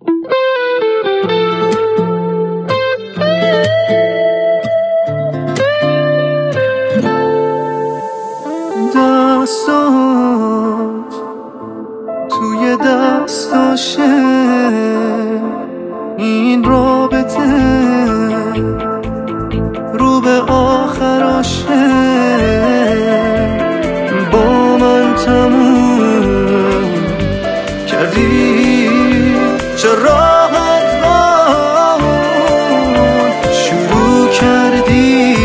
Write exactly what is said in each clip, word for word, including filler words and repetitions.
دستات توی دستاشه این رابطه رو به آخراشه با من تموم کردی چه راحت شروع کردی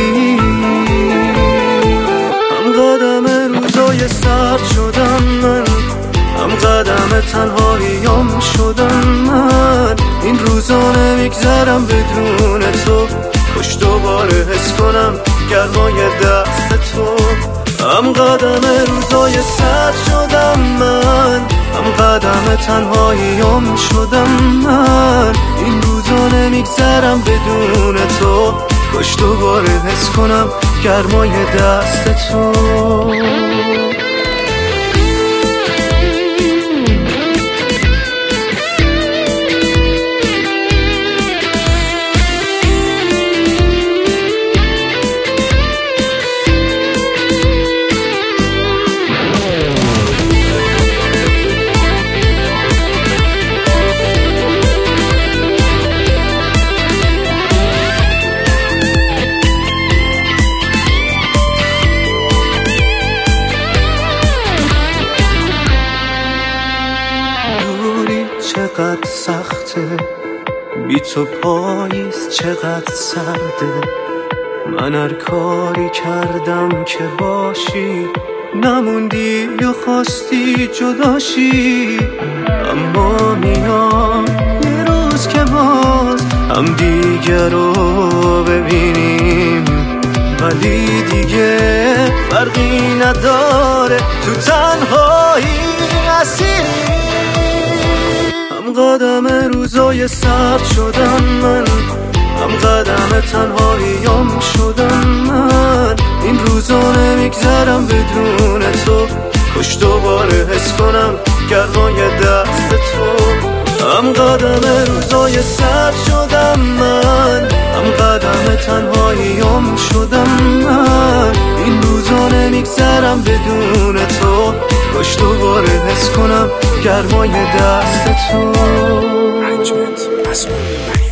هم قدم روزای سرد شدم من هم قدم تنهاییم شدم من این روزا نمیگذرم بدون تو خوش دوباره حس کنم گرمای دست تو هم قدم روزای سرد شدم من هم قدم تنهاییم شدم من این روزا نمیگذرم بدون تو خوش دوباره حس کنم گرمای دست تو چقدر سخته بی تو پاییز چقدر سرده من هر کاری کردم که باشی نموندی یا خواستی جداشی اما میام یه روز که باز هم دیگه رو ببینیم ولی دیگه فرقی نداره تو تنهایی اسیری قدم روزای سرد شدم من هم قدم تنهاییم شدم من این روزا نمیگذرم بدون تو خوش دوباره حس کنم گرمای دست تو هم قدم روزای سرد شدم من هم قدم تنهاییم شدم من این روزا نمیگذرم بدون تو خوش دوباره حس کنم گرمای دست تو.